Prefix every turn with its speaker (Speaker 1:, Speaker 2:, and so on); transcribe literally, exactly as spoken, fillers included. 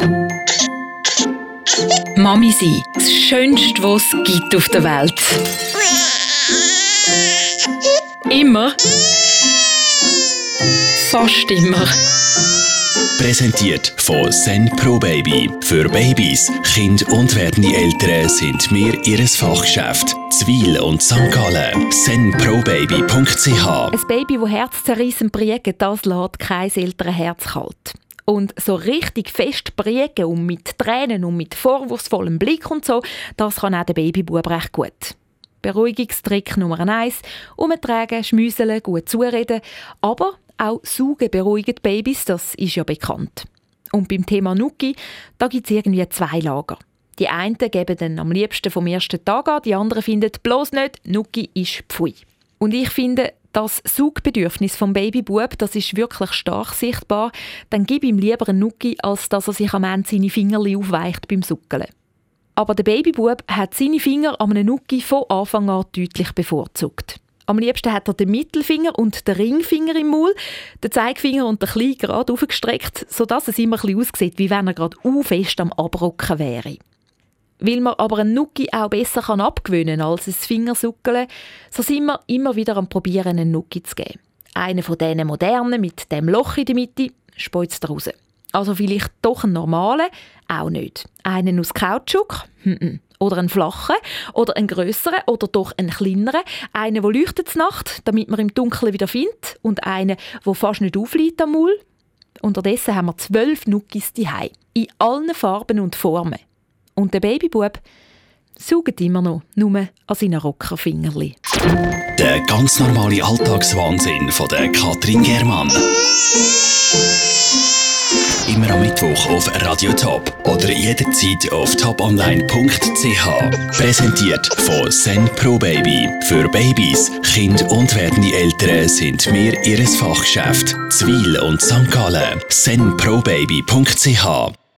Speaker 1: Mami sein, das Schönste, was es gibt auf der Welt. Immer. Fast immer.
Speaker 2: Präsentiert von Zen Pro Baby. Für Babys, Kinder und werdende Eltern sind wir ihr Fachgeschäft. Zwil und Sankt Gallen. zen pro baby punkt c h.
Speaker 3: Ein Baby, das herzzerrissen briegt, das lässt kein Elternherz kalt. Und so richtig fest briegen und mit Tränen und mit vorwurfsvollem Blick und so, das kann auch der Babybub recht gut. Beruhigungstrick Nummer eins: umtragen, schmüseln, gut zureden. Aber auch Saugen beruhigt Babys, das ist ja bekannt. Und beim Thema Nuki, da gibt es irgendwie zwei Lager. Die einen geben dann am liebsten vom ersten Tag an, die anderen finden bloß nicht, Nuki ist Pfui. Und ich finde, das Saugbedürfnis vom Babybub, das ist wirklich stark sichtbar. Dann gib ihm lieber einen Nuki, als dass er sich am Ende seine Fingerli aufweicht beim Suckeln. Aber der Babybub hat seine Finger an einem Nuki von Anfang an deutlich bevorzugt. Am liebsten hat er den Mittelfinger und den Ringfinger im Maul, den Zeigefinger und den Kleinen gerade aufgestreckt, sodass es immer ein bisschen aussieht, wie wenn er gerade u fest am Abrocken wäre. Weil man aber einen Nuki auch besser abgewöhnen kann als ein Fingersuckeln, so sind wir immer wieder am Probieren, einen Nuki zu geben. Einen von diesen modernen mit dem Loch in der Mitte speuzt raus. Also vielleicht doch einen normalen? Auch nicht. Einen aus Kautschuk? Hm-hm. Oder einen flachen? Oder einen grösseren? Oder doch einen kleineren? Einen, der leuchtet zur Nacht, damit man im Dunkeln wieder findet? Und einen, der fast nicht aufliegt am Maul? Unterdessen haben wir zwölf Nukis zuhause. In allen Farben und Formen. Und der Babybub saugt immer noch nur an seinen Rockerfingerli.
Speaker 2: Der ganz normale Alltagswahnsinn von der Katrin Germann. Immer am Mittwoch auf Radio Top oder jederzeit auf top online punkt c h. Präsentiert von Zen Pro Baby. Für Babys, Kinder und werdende Eltern sind wir ihr Fachgeschäft. Zwil und Sankt Gallen. zen pro baby punkt c h.